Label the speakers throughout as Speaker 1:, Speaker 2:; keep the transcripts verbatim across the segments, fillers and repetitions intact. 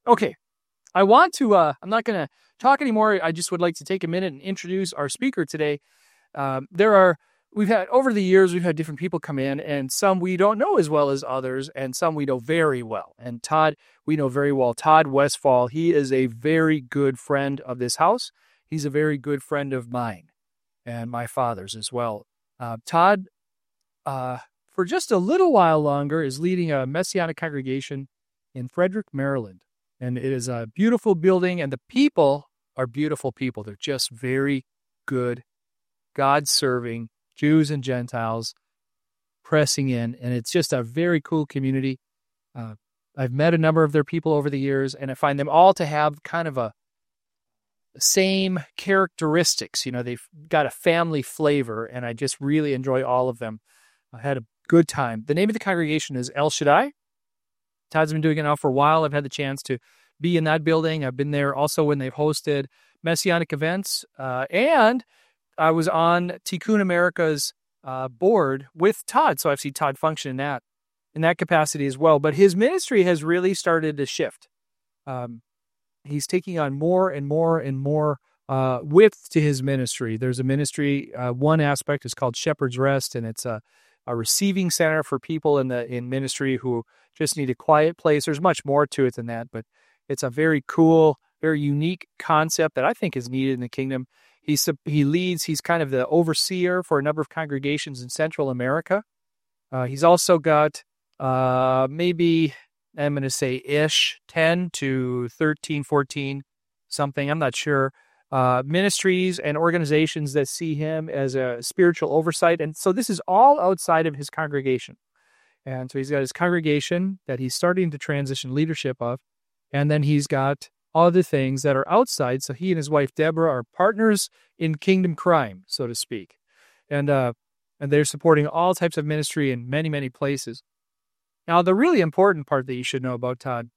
Speaker 1: Okay, I want to, uh, I'm not going to talk anymore. I just would like to take a minute and introduce our speaker today. Um, there are, we've had, over the years, we've had different people come in, and some we don't know as well as others, and some we know very well. And Todd, we know very well. Todd Westfall, he is a very good friend of this house. He's a very good friend of mine and my father's as well. Uh, Todd, uh, for just a little while longer, is leading a Messianic congregation in Frederick, Maryland. And it is a beautiful building, and the people are beautiful people. They're just very good, God-serving Jews and Gentiles pressing in, and it's just a very cool community. Uh, I've met a number of their people over the years, and I find them all to have kind of a the same characteristics. You know, they've got a family flavor, and I just really enjoy all of them. I had a good time. The name of the congregation is El Shaddai. Todd's been doing it now for a while. I've had the chance to be in that building. I've been there also when they've hosted Messianic events. Uh, and I was on Tikkun America's uh, board with Todd. So I've seen Todd function in that, in that capacity as well. But his ministry has really started to shift. Um, he's taking on more and more and more uh, width to his ministry. There's a ministry, uh, one aspect is called Shepherd's Rest, and it's a, a receiving center for people in the in ministry who just need a quiet place. There's much more to it than that, but it's a very cool, very unique concept that I think is needed in the kingdom. He's, he leads, he's kind of the overseer for a number of congregations in Central America. Uh, he's also got uh, maybe, I'm going to say ish, ten to thirteen, fourteen, something, I'm not sure, uh, ministries and organizations that see him as a spiritual oversight. And so this is all outside of his congregation. And so he's got his congregation that he's starting to transition leadership of. And then he's got other things that are outside. So he and his wife, Deborah, are partners in kingdom crime, so to speak. And uh, and they're supporting all types of ministry in many, many places. Now, the really important part that you should know about Todd,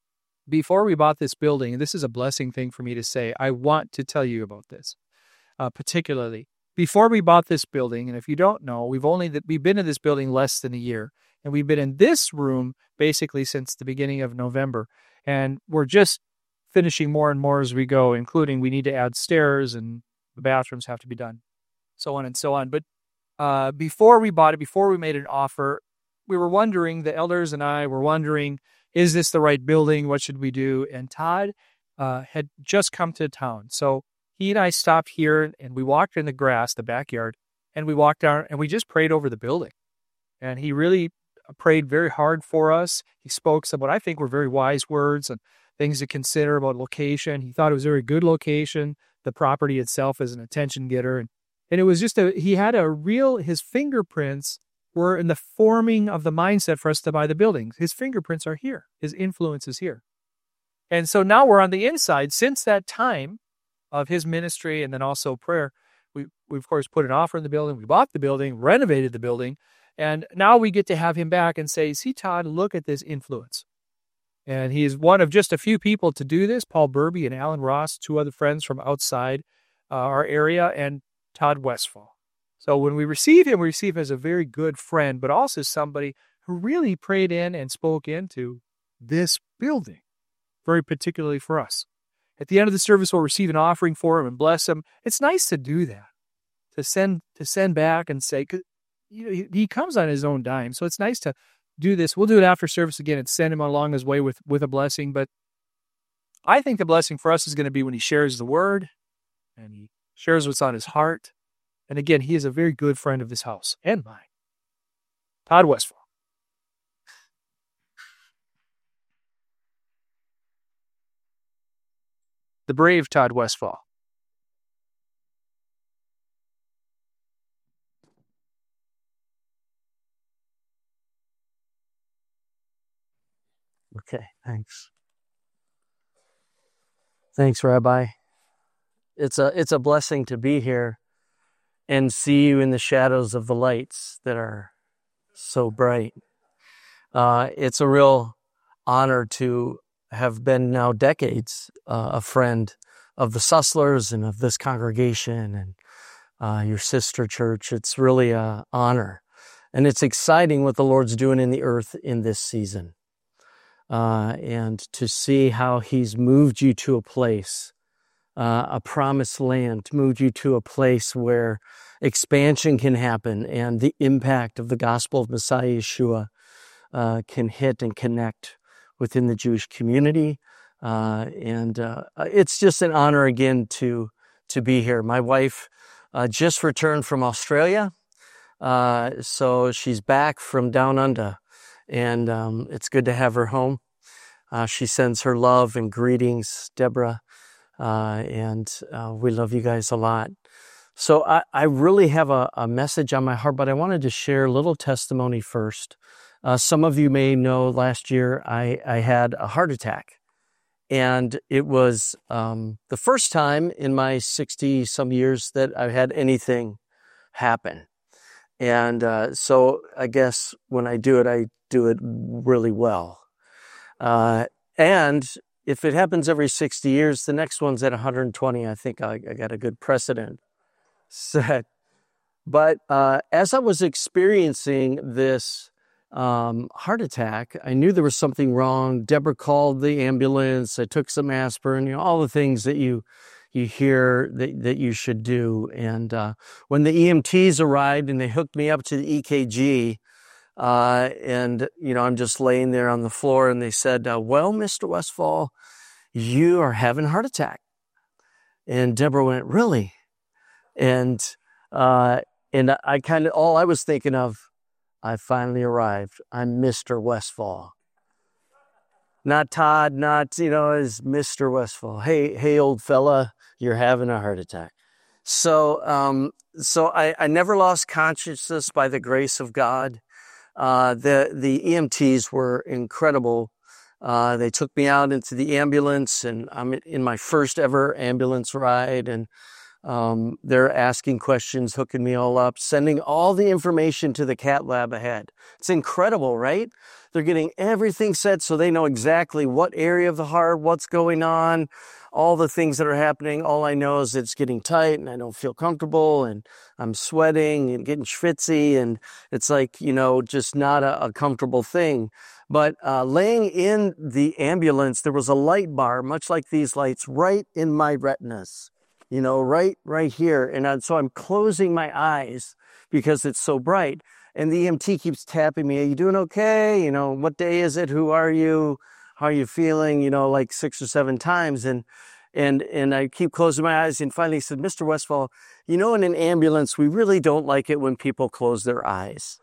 Speaker 1: before we bought this building, and this is a blessing thing for me to say, I want to tell you about this, uh, particularly. Before we bought this building, and if you don't know, we've only we've been in this building less than a year. And we've been in this room basically since the beginning of November. And we're just finishing more and more as we go, including we need to add stairs and the bathrooms have to be done, so on and so on. But uh, before we bought it, before we made an offer, we were wondering, the elders and I were wondering, is this the right building? What should we do? And Todd uh, had just come to town. So he and I stopped here and we walked in the grass, the backyard, and we walked down and we just prayed over the building. And he really prayed very hard for us. He spoke some what I think were very wise words and things to consider about location. He thought it was a very good location. The property itself is an attention getter. And, and it was just a, he had a real, his fingerprints were in the forming of the mindset for us to buy the buildings. His fingerprints are here. His influence is here. And so now we're on the inside. Since that time of his ministry and then also prayer, we, we of course put an offer in the building. We bought the building, renovated the building. And now we get to have him back and say, see, Todd, look at this influence. And he is one of just a few people to do this. Paul Burby and Alan Ross, two other friends from outside uh, our area, and Todd Westfall. So when we receive him, we receive him as a very good friend, but also somebody who really prayed in and spoke into this building, very particularly for us. At the end of the service, we'll receive an offering for him and bless him. It's nice to do that, to send to send back and say, you know, he, he comes on his own dime. So it's nice to do this. We'll do it after service again and send him along his way with, with a blessing. But I think the blessing for us is going to be when he shares the word and he shares what's on his heart. And again, he is a very good friend of this house and mine. Todd Westfall. The brave Todd Westfall.
Speaker 2: Okay, thanks. Thanks, Rabbi. It's a it's a blessing to be here and see you in the shadows of the lights that are so bright. Uh, it's a real honor to have been now decades uh, a friend of the Susslers and of this congregation and uh, your sister church. It's really an honor. And it's exciting what the Lord's doing in the earth in this season. uh, and to see how he's moved you to a place, uh, a promised land, moved you to a place where expansion can happen and the impact of the gospel of Messiah Yeshua uh, can hit and connect within the Jewish community. Uh, and uh, it's just an honor again to to be here. My wife uh, just returned from Australia, uh, so she's back from down under, and um, it's good to have her home. Uh, she sends her love and greetings, Deborah, uh, and uh, we love you guys a lot. So I, I really have a, a message on my heart, but I wanted to share a little testimony first. Uh, some of you may know last year I, I had a heart attack. And it was um, the first time in my sixty-some years that I've had anything happen. And uh, so I guess when I do it, I do it really well. Uh, and if it happens every sixty years, the next one's at one hundred twenty. I think I, I got a good precedent set. But uh, as I was experiencing this Um, heart attack, I knew there was something wrong. Deborah called the ambulance. I took some aspirin, you know, all the things that you you hear that, that you should do. And uh, when the E M Ts arrived and they hooked me up to the E K G, uh, and, you know, I'm just laying there on the floor and they said, uh, well, Mister Westfall, you are having a heart attack. And Deborah went, really? And, uh, and I kind of, all I was thinking of, I finally arrived. I'm Mister Westfall. Not Todd, not, you know, as Mister Westfall. Hey, hey, old fella, you're having a heart attack. So, um, so I, I never lost consciousness by the grace of God. Uh, the, the E M Ts were incredible. Uh, they took me out into the ambulance, and I'm in my first ever ambulance ride, and Um, they're asking questions, hooking me all up, sending all the information to the cath lab ahead. It's incredible, right? They're getting everything set so they know exactly what area of the heart, what's going on, all the things that are happening. All I know is it's getting tight and I don't feel comfortable and I'm sweating and getting schwitzy, and it's like, you know, just not a, a comfortable thing. But uh, laying in the ambulance, there was a light bar, much like these lights, right in my retinas. You know, right, right here. And I, so I'm closing my eyes because it's so bright. And the E M T keeps tapping me. Are you doing okay? You know, what day is it? Who are you? How are you feeling? You know, like six or seven times. And, and, and I keep closing my eyes. And finally he said, Mister Westfall, you know, in an ambulance, we really don't like it when people close their eyes.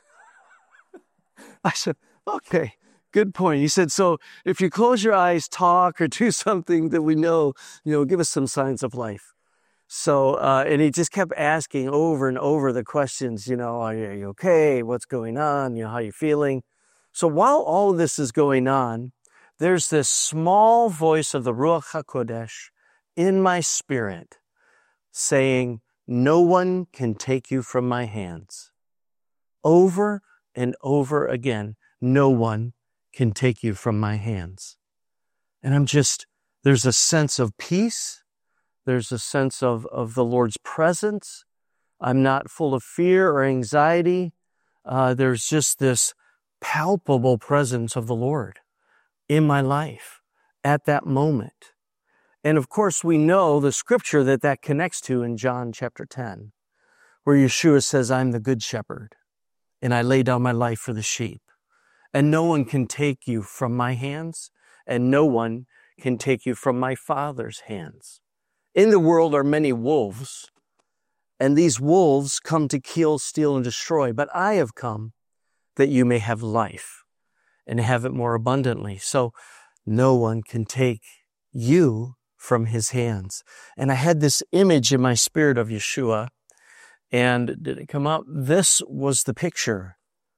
Speaker 2: I said, okay. Good point. He said, so if you close your eyes, talk, or do something that we know, you know, give us some signs of life. So, uh, and he just kept asking over and over the questions, you know, are you, are you okay? What's going on? You know, how are you feeling? So while all of this is going on, there's this small voice of the Ruach HaKodesh in my spirit saying, no one can take you from my hands. Over and over again, no one can take you from my hands. And I'm just, there's a sense of peace. There's a sense of, of the Lord's presence. I'm not full of fear or anxiety. Uh, there's just this palpable presence of the Lord in my life at that moment. And of course, we know the scripture that that connects to in John chapter ten, where Yeshua says, I'm the good shepherd, and I lay down my life for the sheep. And no one can take you from my hands, and no one can take you from my Father's hands. In the world are many wolves, and these wolves come to kill, steal, and destroy. But I have come that you may have life and have it more abundantly. So no one can take you from his hands. And I had this image in my spirit of Yeshua, and did it come out? This was the picture.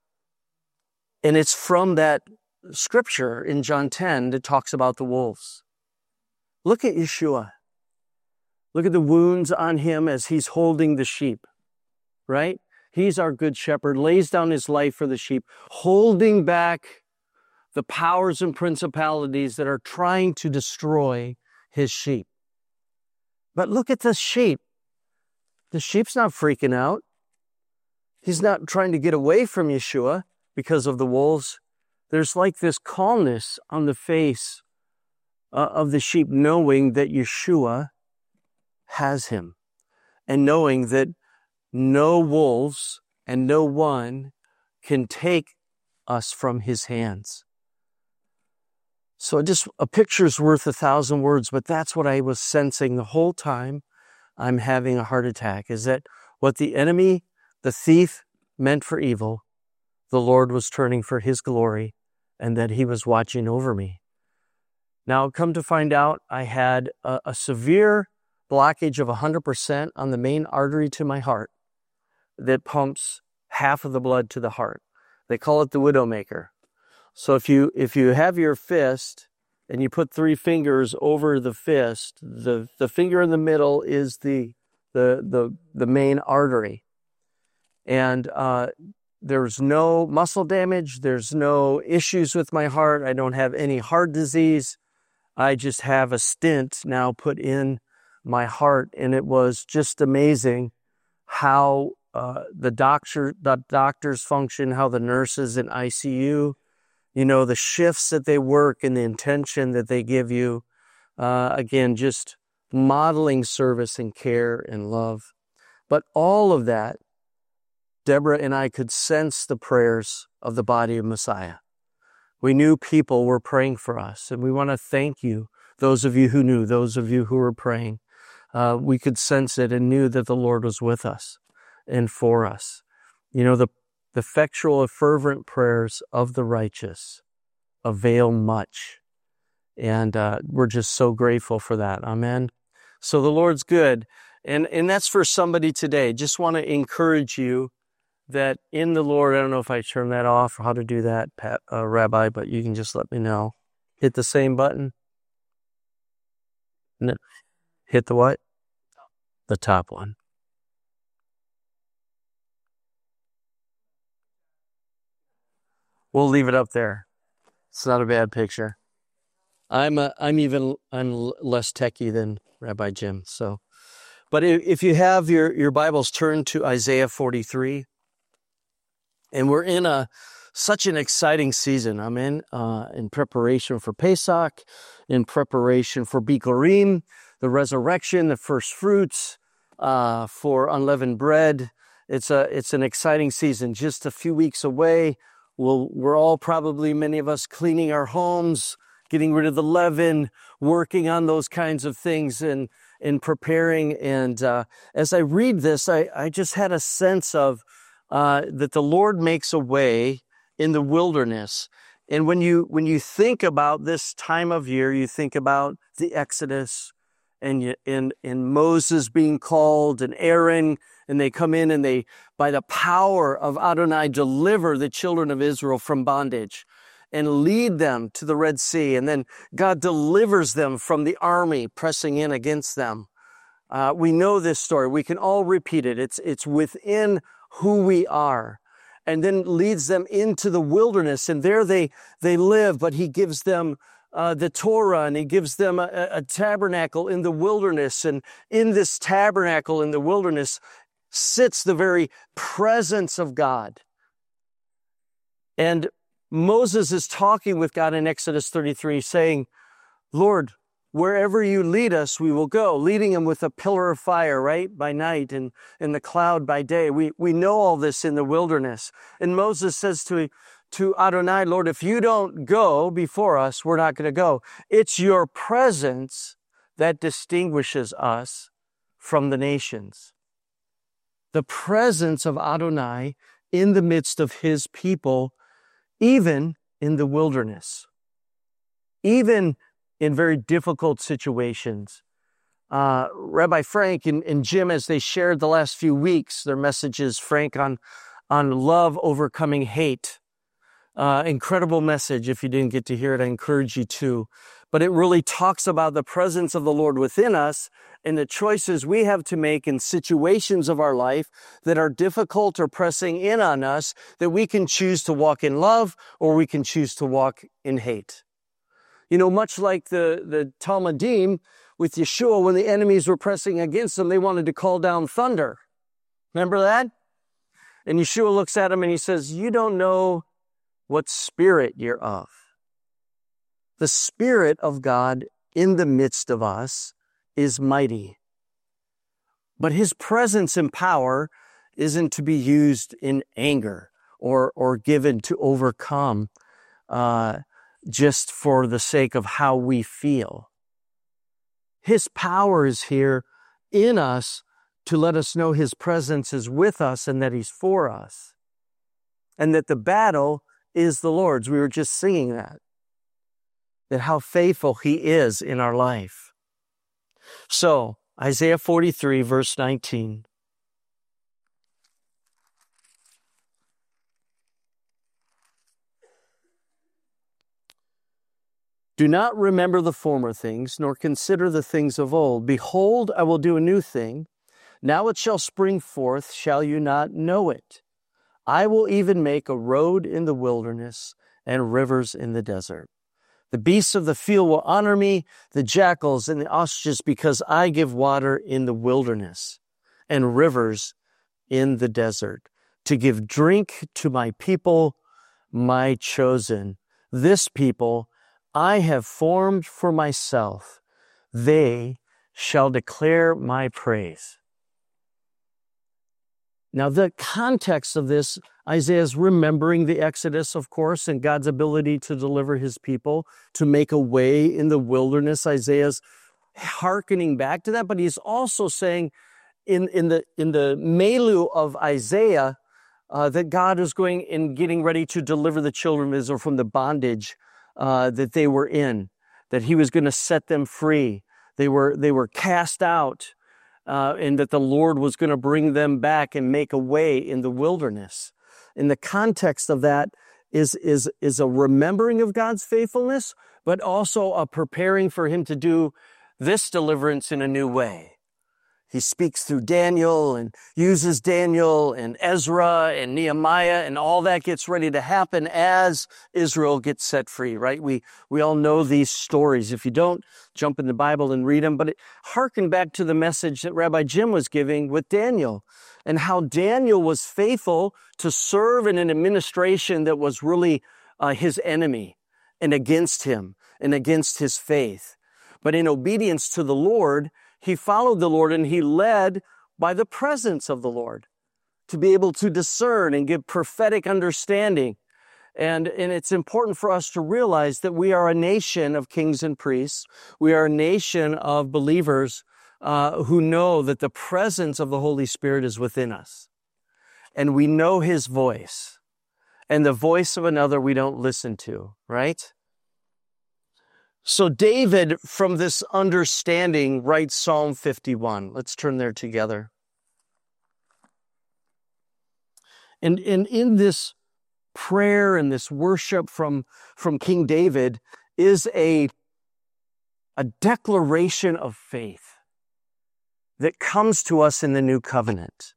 Speaker 2: And it's from that scripture in John ten that talks about the wolves. Look at Yeshua. Look at the wounds on him as he's holding the sheep, right? He's our good shepherd, lays down his life for the sheep, holding back the powers and principalities that are trying to destroy his sheep. But look at the sheep. The sheep's not freaking out. He's not trying to get away from Yeshua because of the wolves. there's like this calmness on the face uh, of the sheep, knowing that Yeshua has him, and knowing that no wolves and no one can take us from his hands. So just a picture's worth a thousand words, but that's what I was sensing the whole time I'm having a heart attack, is that what the enemy, the thief, meant for evil, the Lord was turning for his glory, and that he was watching over me. Now, come to find out, I had a, a severe blockage of one hundred percent on the main artery to my heart that pumps half of the blood to the heart. They call it the widowmaker. So if you if you have your fist and you put three fingers over the fist, the, the finger in the middle is the the the, the main artery. And uh, there's no muscle damage. There's no issues with my heart. I don't have any heart disease. I just have a stent now put in my heart. And it was just amazing how uh, the doctor, the doctors function, how the nurses in I C U, you know, the shifts that they work and the intention that they give you. Uh, again, just modeling service and care and love. But all of that, Deborah and I could sense the prayers of the body of Messiah. We knew people were praying for us, and we want to thank you, those of you who knew, those of you who were praying. Uh, we could sense it and knew that the Lord was with us and for us. You know, the, the effectual and fervent prayers of the righteous avail much. And uh, we're just so grateful for that. Amen. So the Lord's good. And, and that's for somebody today. Just want to encourage you that in the Lord, I don't know if I turn that off or how to do that, Pat, uh, Rabbi, but you can just let me know. Hit the same button. No. Hit the what? The top one. We'll leave it up there. It's not a bad picture. I'm a, I'm even I'm less techie than Rabbi Jim. So, but if, if you have your your Bibles, turn to Isaiah forty-three. And we're in a such an exciting season. I'm in uh, in preparation for Pesach, in preparation for Bikurim, the resurrection, the first fruits, uh, for unleavened bread. It's a it's an exciting season. Just a few weeks away. We'll we're all probably, many of us, cleaning our homes, getting rid of the leaven, working on those kinds of things, and and preparing. And uh, as I read this, I I just had a sense of Uh, that the Lord makes a way in the wilderness. And when you when you think about this time of year, you think about the Exodus and you, and, and Moses being called and Aaron, and they come in and they, by the power of Adonai, deliver the children of Israel from bondage and lead them to the Red Sea. And then God delivers them from the army pressing in against them. Uh, we know this story. We can all repeat it. It's it's within who we are, and then leads them into the wilderness, and there they they live, but he gives them uh, the Torah, and he gives them a, a tabernacle in the wilderness, and in this tabernacle in the wilderness sits the very presence of God. And Moses is talking with God in Exodus thirty-three, saying, Lord, wherever you lead us, we will go, leading him with a pillar of fire, right, by night, and in the cloud by day. We we know all this in the wilderness. And Moses says to, to Adonai, Lord, if you don't go before us, we're not going to go. It's your presence that distinguishes us from the nations. The presence of Adonai in the midst of his people, even in the wilderness, even in very difficult situations. Uh, Rabbi Frank and, and Jim, as they shared the last few weeks, their messages, Frank on, on love overcoming hate. Uh, incredible message. If you didn't get to hear it, I encourage you to. But it really talks about the presence of the Lord within us and the choices we have to make in situations of our life that are difficult or pressing in on us, that we can choose to walk in love or we can choose to walk in hate. You know, much like the, the Talmudim with Yeshua, when the enemies were pressing against them, they wanted to call down thunder. Remember that? And Yeshua looks at him and he says, you don't know what spirit you're of. The Spirit of God in the midst of us is mighty. But his presence and power isn't to be used in anger or, or given to overcome uh, just for the sake of how we feel. His power is here in us to let us know his presence is with us and that he's for us. And that the battle is the Lord's. We were just singing that. That how faithful he is in our life. So, Isaiah forty-three, verse nineteen. Do not remember the former things, nor consider the things of old. Behold, I will do a new thing. Now it shall spring forth, shall you not know it? I will even make a road in the wilderness and rivers in the desert. The beasts of the field will honor me, the jackals and the ostriches, because I give water in the wilderness and rivers in the desert, to give drink to my people, my chosen. This people I have formed for myself. They shall declare my praise. Now, the context of this, Isaiah is remembering the Exodus, of course, and God's ability to deliver his people, to make a way in the wilderness. Isaiah's hearkening back to that, but he's also saying in, in the in the milieu of Isaiah uh, that God is going and getting ready to deliver the children of Israel from the bondage uh, that they were in, that he was going to set them free. They were they were cast out. Uh, and that the Lord was going to bring them back and make a way in the wilderness. In the context of that is, is, is a remembering of God's faithfulness, but also a preparing for him to do this deliverance in a new way. He speaks through Daniel and uses Daniel and Ezra and Nehemiah, and all that gets ready to happen as Israel gets set free, right? We we all know these stories. If you don't, jump in the Bible and read them. But it, hearken back to the message that Rabbi Jim was giving with Daniel and how Daniel was faithful to serve in an administration that was really uh, his enemy and against him and against his faith. But in obedience to the Lord, he followed the Lord and he led by the presence of the Lord to be able to discern and give prophetic understanding. And, and it's important for us to realize that we are a nation of kings and priests. We are a nation of believers uh, who know that the presence of the Holy Spirit is within us. And we know his voice. And the voice of another we don't listen to, right? So David, from this understanding, writes Psalm fifty-one. Let's turn there together. And, and in this prayer and this worship from, from King David is a, a declaration of faith that comes to us in the new covenant.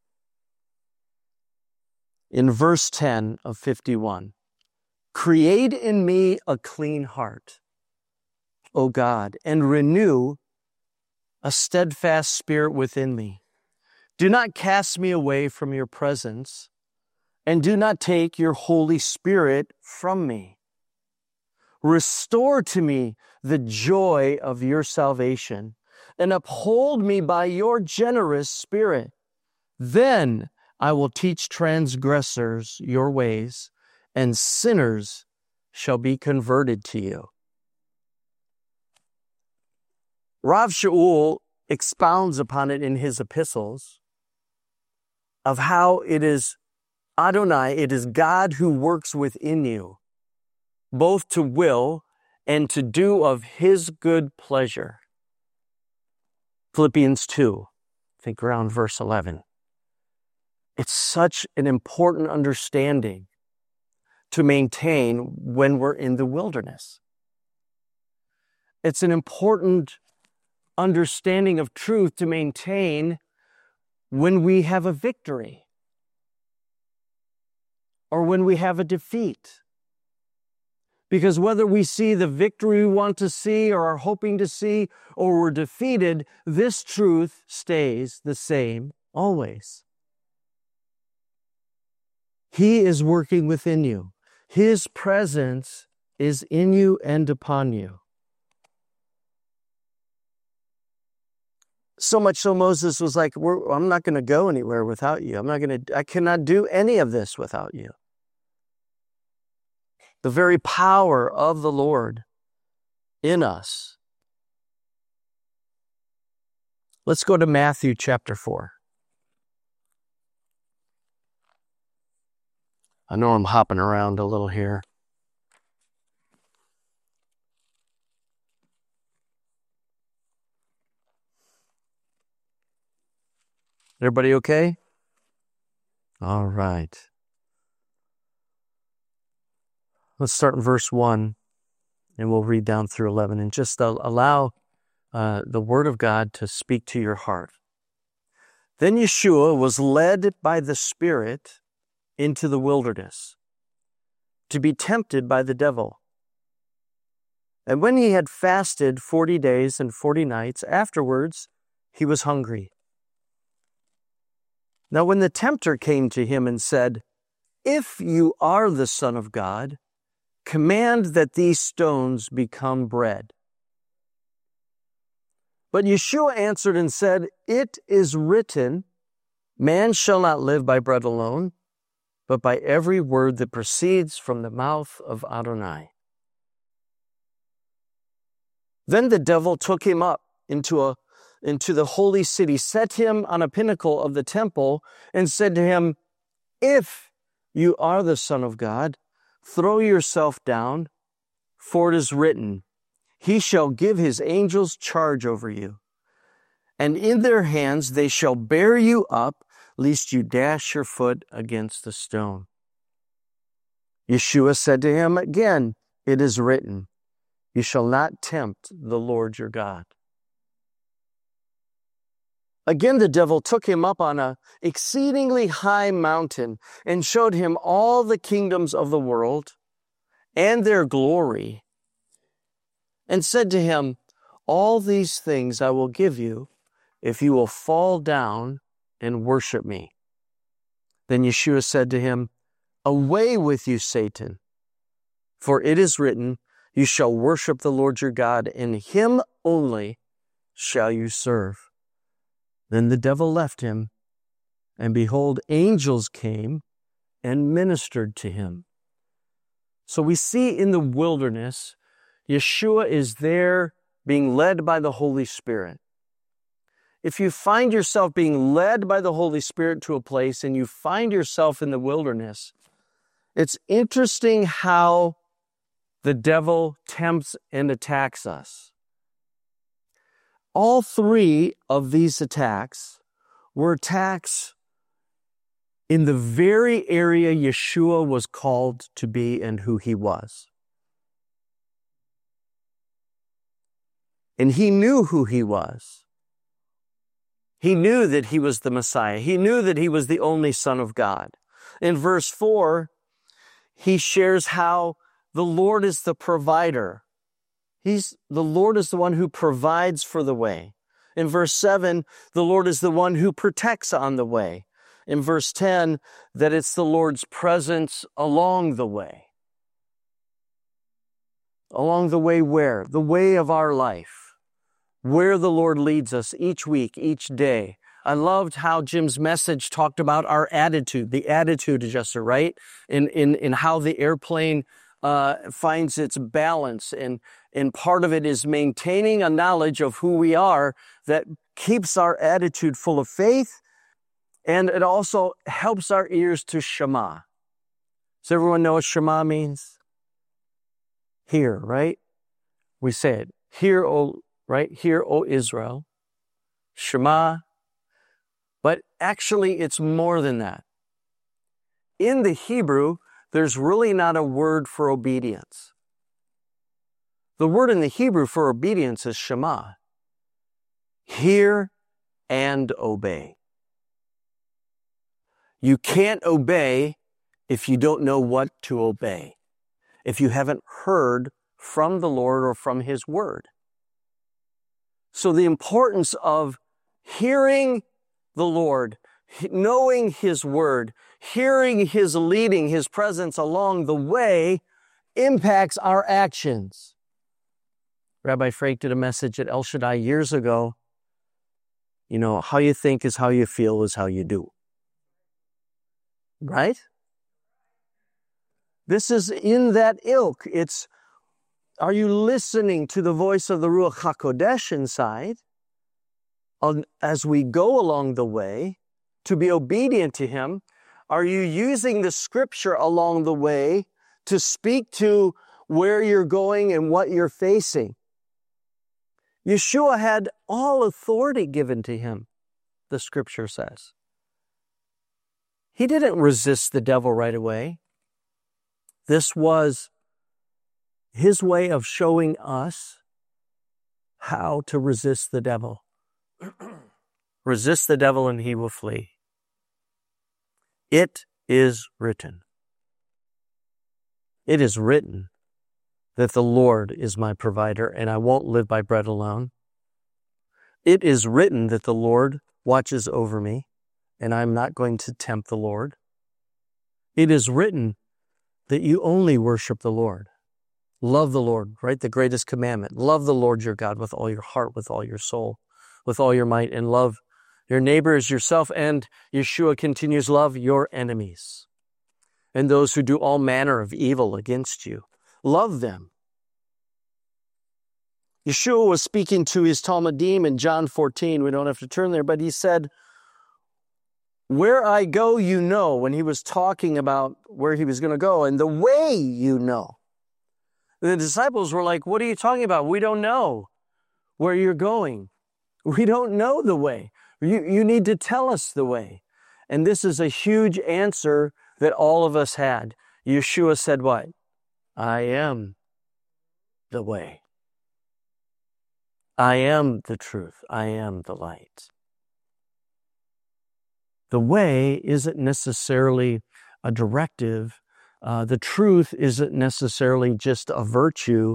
Speaker 2: In verse ten of fifty-one, create in me a clean heart, O God, and renew a steadfast spirit within me. Do not cast me away from your presence, and do not take your Holy Spirit from me. Restore to me the joy of your salvation, and uphold me by your generous spirit. Then I will teach transgressors your ways, and sinners shall be converted to you. Rav Shaul expounds upon it in his epistles of how it is Adonai, it is God who works within you, both to will and to do of his good pleasure. Philippians two, I think around verse eleven. It's such an important understanding to maintain when we're in the wilderness. It's an important understanding of truth to maintain when we have a victory or when we have a defeat. Because whether we see the victory we want to see or are hoping to see, or we're defeated, this truth stays the same always. He is working within you. His presence is in you and upon you. So much so Moses was like, We're, I'm not going to go anywhere without you. I'm not going to, I cannot do any of this without you. The very power of the Lord in us. Let's go to Matthew chapter four. I know I'm hopping around a little here. Everybody okay? All right. Let's start in verse one, and we'll read down through eleven, and just allow uh, the Word of God to speak to your heart. Then Yeshua was led by the Spirit into the wilderness to be tempted by the devil. And when he had fasted forty days and forty nights, afterwards he was hungry. Now when the tempter came to him and said, "If you are the Son of God, command that these stones become bread." But Yeshua answered and said, "It is written, man shall not live by bread alone, but by every word that proceeds from the mouth of Adonai." Then the devil took him up into a into the holy city, set him on a pinnacle of the temple, and said to him, "If you are the Son of God, throw yourself down, for it is written, He shall give His angels charge over you, and in their hands they shall bear you up, lest you dash your foot against a stone." Yeshua said to him again, "It is written, You shall not tempt the Lord your God." Again the devil took him up on an exceedingly high mountain and showed him all the kingdoms of the world and their glory, and said to him, "All these things I will give you if you will fall down and worship me." Then Yeshua said to him, "Away with you, Satan, for it is written, You shall worship the Lord your God, and Him only shall you serve." Then the devil left him, and behold, angels came and ministered to him. So we see in the wilderness, Yeshua is there being led by the Holy Spirit. If you find yourself being led by the Holy Spirit to a place and you find yourself in the wilderness, it's interesting how the devil tempts and attacks us. All three of these attacks were attacks in the very area Yeshua was called to be and who He was. And He knew who He was. He knew that He was the Messiah. He knew that He was the only Son of God. In verse four, He shares how the Lord is the provider. He's, the Lord is the one who provides for the way. In verse seven, the Lord is the one who protects on the way. In verse ten, that it's the Lord's presence along the way. Along the way where? The way of our life. Where the Lord leads us each week, each day. I loved how Jim's message talked about our attitude, the attitude adjuster, right? In, in, in how the airplane uh, finds its balance, and And part of it is maintaining a knowledge of who we are that keeps our attitude full of faith, and it also helps our ears to Shema. Does everyone know what Shema means? Hear, right? We say it. Hear, O, right? Hear, O Israel. Shema. But actually, it's more than that. In the Hebrew, there's really not a word for obedience. The word in the Hebrew for obedience is Shema. Hear and obey. You can't obey if you don't know what to obey, if you haven't heard from the Lord or from His Word. So the importance of hearing the Lord, knowing His Word, hearing his leading, his presence along the way impacts our actions. Rabbi Frank did a message at El Shaddai years ago. You know, how you think is how you feel is how you do. Right? This is in that ilk. It's, are you listening to the voice of the Ruach HaKodesh inside on, as we go along the way to be obedient to him? Are you using the scripture along the way to speak to where you're going and what you're facing? Yeshua had all authority given to him, the scripture says. He didn't resist the devil right away. This was his way of showing us how to resist the devil. Resist the devil and he will flee. It is written. It is written that the Lord is my provider and I won't live by bread alone. It is written that the Lord watches over me and I'm not going to tempt the Lord. It is written that you only worship the Lord. Love the Lord, right? The greatest commandment. Love the Lord your God with all your heart, with all your soul, with all your might, and love your neighbor as yourself. And Yeshua continues, love your enemies and those who do all manner of evil against you. Love them. Yeshua was speaking to his Talmudim in John fourteen. We don't have to turn there, but he said, where I go, you know, when he was talking about where he was going to go, and the way you know. The disciples were like, what are you talking about? We don't know where you're going. We don't know the way. You, you need to tell us the way. And this is a huge answer that all of us had. Yeshua said what? I am the way. I am the truth. I am the light. The way isn't necessarily a directive. Uh, the truth isn't necessarily just a virtue.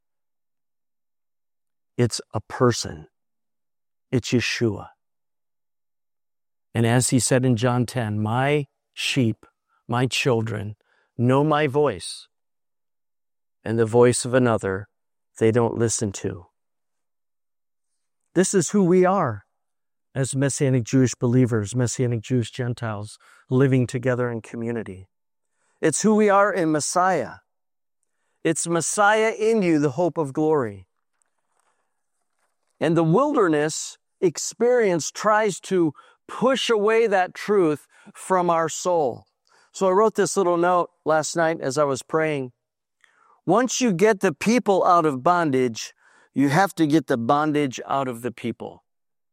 Speaker 2: It's a person. It's Yeshua. And as he said in John ten, my sheep, my children, know my voice, and the voice of another they don't listen to. This is who we are as Messianic Jewish believers, Messianic Jewish Gentiles, living together in community. It's who we are in Messiah. It's Messiah in you, the hope of glory. And the wilderness experience tries to push away that truth from our soul. So I wrote this little note last night as I was praying. Once you get the people out of bondage, you have to get the bondage out of the people.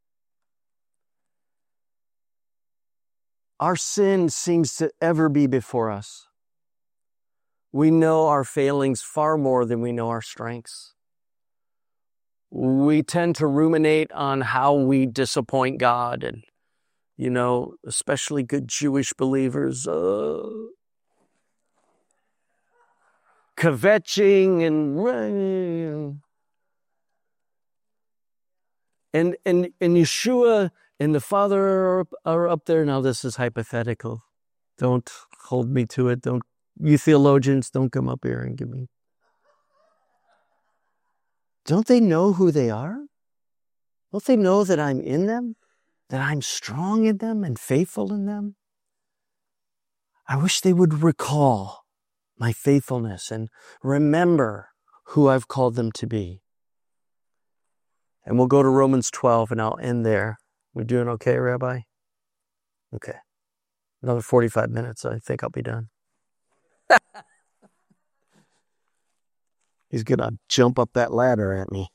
Speaker 2: Our sin seems to ever be before us. We know our failings far more than we know our strengths. We tend to ruminate on how we disappoint God, and, you know, especially good Jewish believers, uh, kvetching and and and and Yeshua and the Father are, are up there. Now this is hypothetical. Don't hold me to it. Don't you theologians don't come up here and give me. Don't they know who they are? Don't they know that I'm in them? That I'm strong in them and faithful in them? I wish they would recall my faithfulness and remember who I've called them to be. And we'll go to Romans twelve and I'll end there. We're doing okay, Rabbi? Okay. Another forty-five minutes, I think I'll be done. He's going to jump up that ladder at me.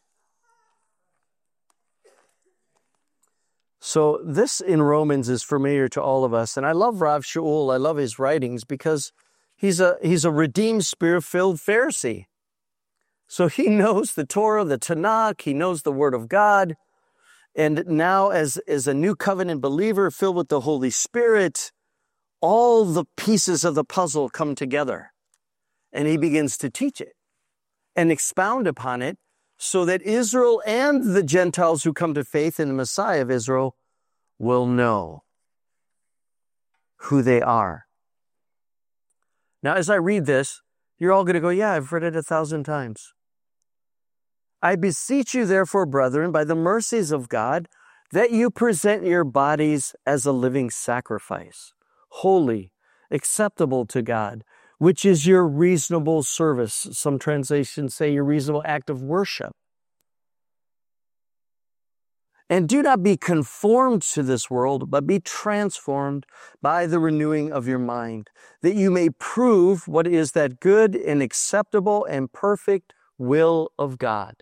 Speaker 2: So this in Romans is familiar to all of us. And I love Rav Shaul. I love his writings because he's a, he's a redeemed, spirit-filled Pharisee. So he knows the Torah, the Tanakh. He knows the Word of God. And now as, as a new covenant believer filled with the Holy Spirit, all the pieces of the puzzle come together. And he begins to teach it and expound upon it so that Israel and the Gentiles who come to faith in the Messiah of Israel will know who they are. Now, as I read this, you're all going to go, yeah, I've read it a thousand times. I beseech you, therefore, brethren, by the mercies of God, that you present your bodies as a living sacrifice, holy, acceptable to God, which is your reasonable service. Some translations say your reasonable act of worship. And do not be conformed to this world, but be transformed by the renewing of your mind, that you may prove what is that good and acceptable and perfect will of God.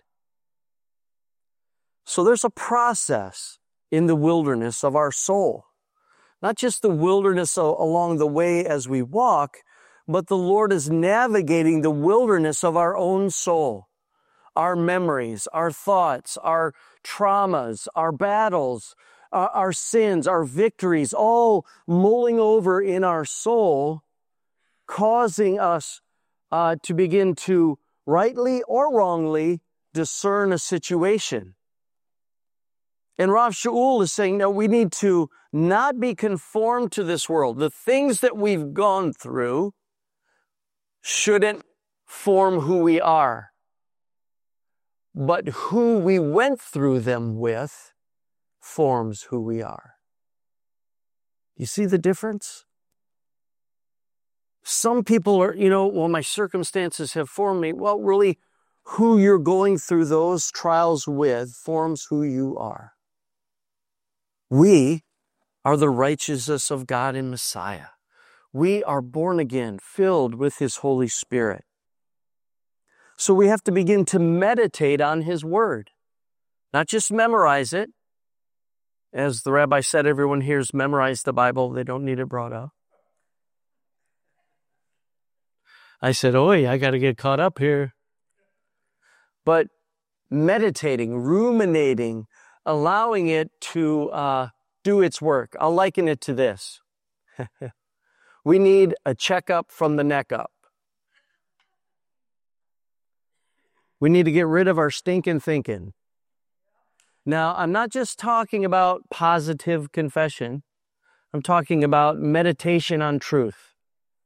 Speaker 2: So there's a process in the wilderness of our soul. Not just the wilderness along the way as we walk, but the Lord is navigating the wilderness of our own soul. Our memories, our thoughts, our traumas, our battles, uh, our sins, our victories, all mulling over in our soul, causing us uh, to begin to rightly or wrongly discern a situation. And Rav Shaul is saying, no, we need to not be conformed to this world. The things that we've gone through shouldn't form who we are. But who we went through them with forms who we are. You see the difference? Some people are, you know, well, my circumstances have formed me. Well, really, who you're going through those trials with forms who you are. We are the righteousness of God in Messiah. We are born again, filled with His Holy Spirit. So we have to begin to meditate on His Word, not just memorize it. As the rabbi said, everyone here's memorized the Bible. They don't need it brought up. I said, oi, I got to get caught up here. But meditating, ruminating, allowing it to uh, do its work. I'll liken it to this. We need a checkup from the neck up. We need to get rid of our stinking thinking. Now, I'm not just talking about positive confession. I'm talking about meditation on truth.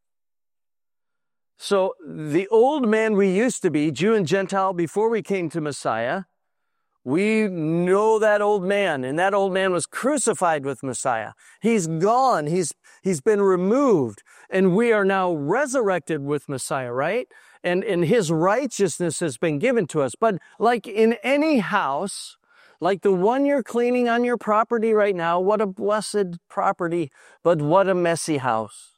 Speaker 2: So the old man we used to be, Jew and Gentile, before we came to Messiah, we know that old man, and that old man was crucified with Messiah. He's gone. He's, he's been removed, and we are now resurrected with Messiah, right? And, and His righteousness has been given to us. But like in any house, like the one you're cleaning on your property right now, what a blessed property, but what a messy house.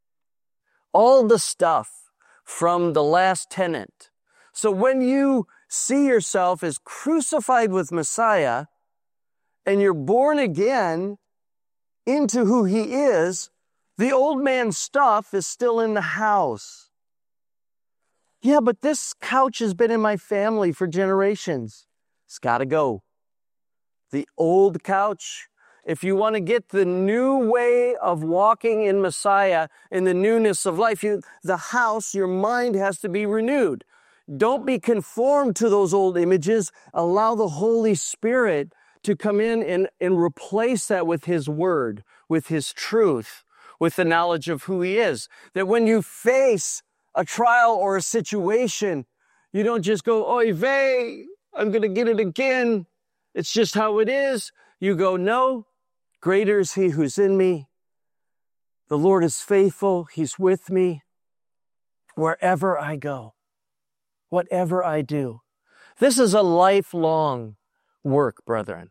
Speaker 2: All the stuff from the last tenant. So when you see yourself as crucified with Messiah and you're born again into who He is, the old man's stuff is still in the house. Yeah, but this couch has been in my family for generations. It's got to go. The old couch, if you want to get the new way of walking in Messiah, in the newness of life, you, the house, your mind has to be renewed. Don't be conformed to those old images. Allow the Holy Spirit to come in and, and replace that with His Word, with His truth, with the knowledge of who He is. That when you face a trial or a situation, you don't just go, oy vey, I'm going to get it again. It's just how it is. You go, no, greater is He who's in me. The Lord is faithful. He's with me wherever I go, whatever I do. This is a lifelong work, brethren.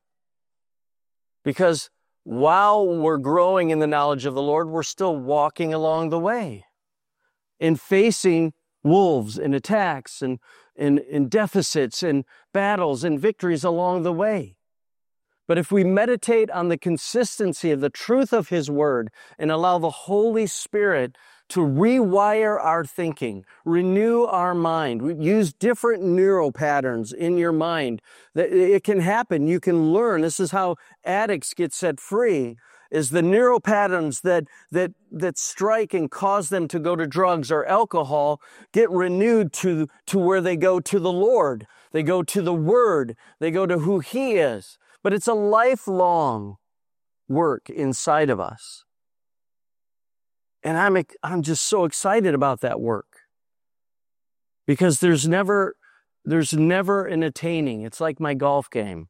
Speaker 2: Because while we're growing in the knowledge of the Lord, we're still walking along the way and facing wolves and attacks and, and, and deficits and battles and victories along the way. But if we meditate on the consistency of the truth of His Word and allow the Holy Spirit to rewire our thinking, renew our mind, we use different neural patterns in your mind, that it can happen. You can learn. This is how addicts get set free, is the neural patterns that, that, that strike and cause them to go to drugs or alcohol get renewed to, to where they go to the Lord. They go to the Word. They go to who He is. But it's a lifelong work inside of us. And I'm, I'm just so excited about that work. Because there's never, there's never an attaining. It's like my golf game.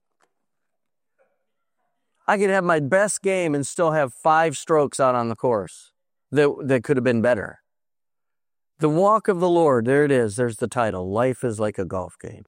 Speaker 2: I could have my best game and still have five strokes out on the course that, that could have been better. The walk of the Lord, there it is. There's the title. Life is like a golf game.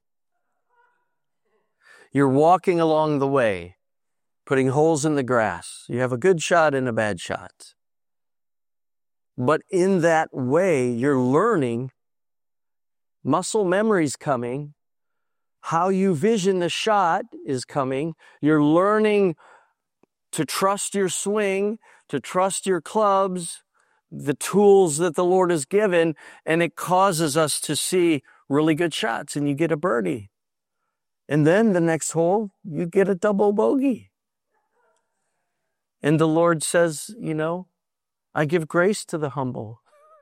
Speaker 2: You're walking along the way, putting holes in the grass. You have a good shot and a bad shot. But in that way, you're learning, muscle memory's coming, how you vision the shot is coming. You're learning to trust your swing, to trust your clubs, the tools that the Lord has given, and it causes us to see really good shots, and you get a birdie. And then the next hole, you get a double bogey. And the Lord says, you know, I give grace to the humble.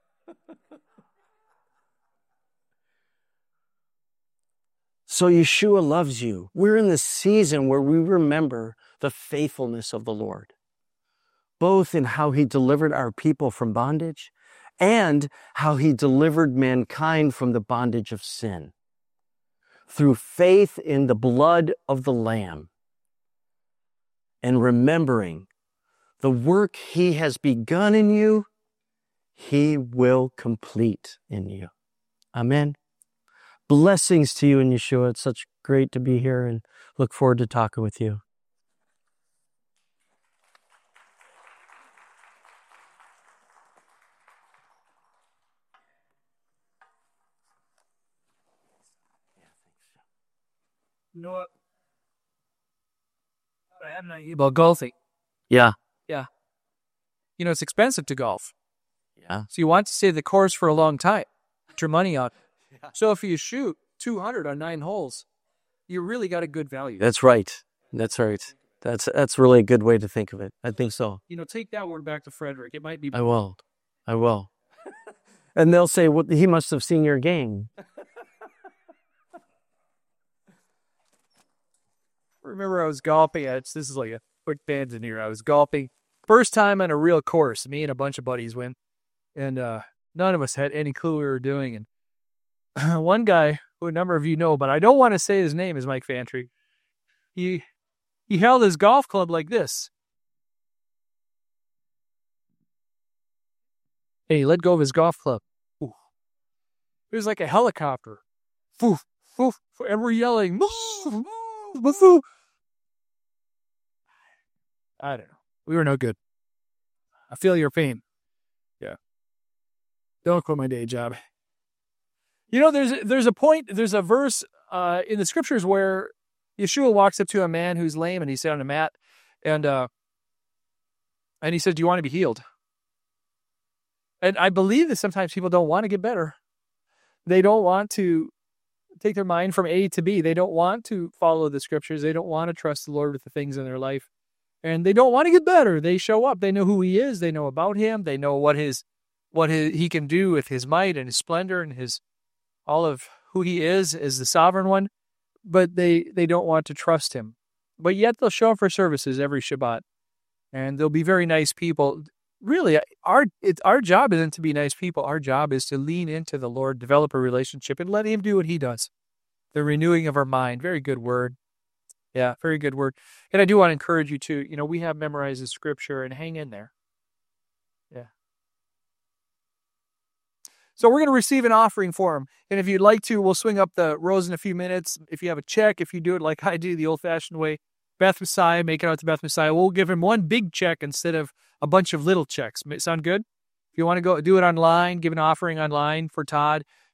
Speaker 2: So Yeshua loves you. We're in the season where we remember the faithfulness of the Lord, both in how he delivered our people from bondage and how he delivered mankind from the bondage of sin through faith in the blood of the Lamb and remembering the work he has begun in you, he will complete in you. Amen. Blessings to you in Yeshua. It's such great to be here and look forward to talking with you.
Speaker 1: You know what? I had an idea about golfing.
Speaker 2: Yeah.
Speaker 1: Yeah. You know, it's expensive to golf.
Speaker 2: Yeah.
Speaker 1: So you want to stay the course for a long time. Put your money out. Yeah. So if you shoot two hundred on nine holes, you really got a good value.
Speaker 2: That's right. That's right. That's that's really a good way to think of it. I think so.
Speaker 1: You know, take that word back to Frederick. It might be...
Speaker 2: I will. I will. And they'll say, well, he must have seen your game.
Speaker 1: Remember I was golfing. It's, this is like a quick tangent here. I was golfing. First time on a real course. Me and a bunch of buddies went. And uh, none of us had any clue what we were doing. And one guy, who a number of you know, but I don't want to say his name, is Mike Fantry. He, he held his golf club like this. And he let go of his golf club. Ooh. It was like a helicopter. Foof, foof, and we're yelling, move, move. I don't know. We were no good. I feel your pain. Yeah. Don't quit my day job. You know, there's there's a point, there's a verse uh, in the scriptures where Yeshua walks up to a man who's lame and he's sitting on a mat, and uh, and he says, "Do you want to be healed?" And I believe that sometimes people don't want to get better. They don't want to take their mind from A to B. They don't want to follow the scriptures. They don't want to trust the Lord with the things in their life. And they don't want to get better. They show up. They know who he is. They know about him. They know what his, what his, he can do with his might and his splendor and his, all of who he is as the sovereign one. But they, they don't want to trust him. But yet they'll show up for services every Shabbat. And they'll be very nice people. Really, our it's our job isn't to be nice people. Our job is to lean into the Lord, develop a relationship, and let him do what he does. The renewing of our mind. Very good word. Yeah, very good word. And I do want to encourage you to, you know, we have memorized the scripture and hang in there. Yeah. So we're going to receive an offering for him. And if you'd like to, we'll swing up the rows in a few minutes. If you have a check, if you do it like I do, the old-fashioned way, Beth Messiah, make it out to Beth Messiah. We'll give him one big check instead of a bunch of little checks. Sound good? If you want to go do it online, give an offering online for Todd,